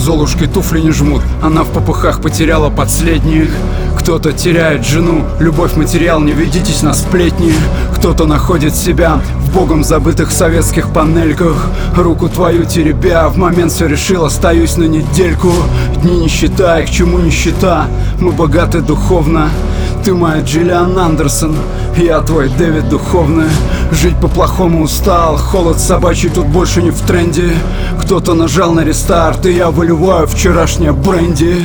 Золушки туфли не жмут, она в попыхах потеряла последних. Кто-то теряет жену, любовь материал, не ведитесь на сплетни. Кто-то находит себя в богом забытых советских панельках. Руку твою теребя, в момент все решил, остаюсь на недельку. Дни не считай, к чему нищета, мы богаты духовно. Ты моя Джиллиан Андерсон, я твой Дэвид духовный. Жить по-плохому устал, холод собачий тут больше не в тренде. Кто-то нажал на рестарт, и я выливаю вчерашнее бренди.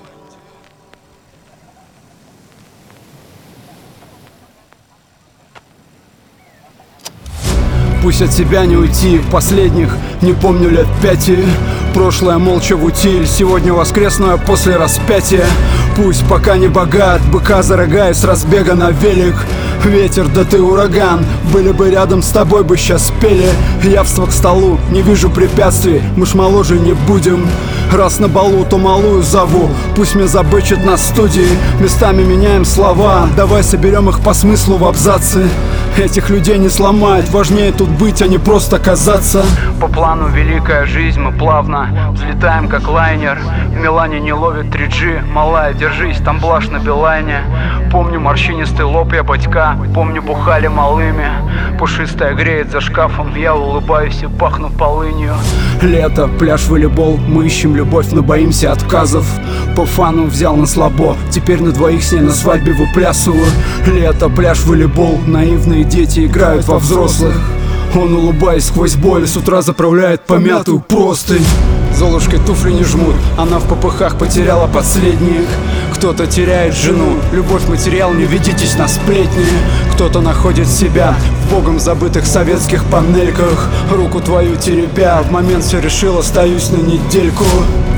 Пусть от себя не уйти, последних не помню лет 5. Прошлое молча в утиль, сегодня воскресное после распятия. Пусть пока не богат, быка за рога и с разбега на велик. Ветер, да ты ураган, были бы рядом с тобой бы сейчас пели. Явство к столу, не вижу препятствий, мы ж моложе не будем. Раз на балу, то малую зову, пусть меня забычат на студии. Местами меняем слова, давай соберем их по смыслу в абзацы. Этих людей не сломать, важнее тут быть, а не просто казаться. По плану великая жизнь, мы плавно взлетаем как лайнер. В Милане не ловит 3G, малая, держись, там блажь на Билайне. Помню морщинистый лоб, я батька, помню бухали малыми. Пушистая греет за шкафом, я улыбаюсь и пахну полынью. Лето, пляж, волейбол, мы ищем любовь, но боимся отказов. По фану взял на слабо, теперь на двоих с ней на свадьбе выплясываю. Лето, пляж, волейбол, наивные дети играют во взрослых. Он, улыбаясь сквозь боль, с утра заправляет помятую простынь. Золушки туфли не жмут, она в попыхах потеряла последних. Кто-то теряет жену, любовь материал, не ведитесь на сплетни. Кто-то находит себя в богом забытых советских панельках. Руку твою теребя, в момент все решил, остаюсь на недельку.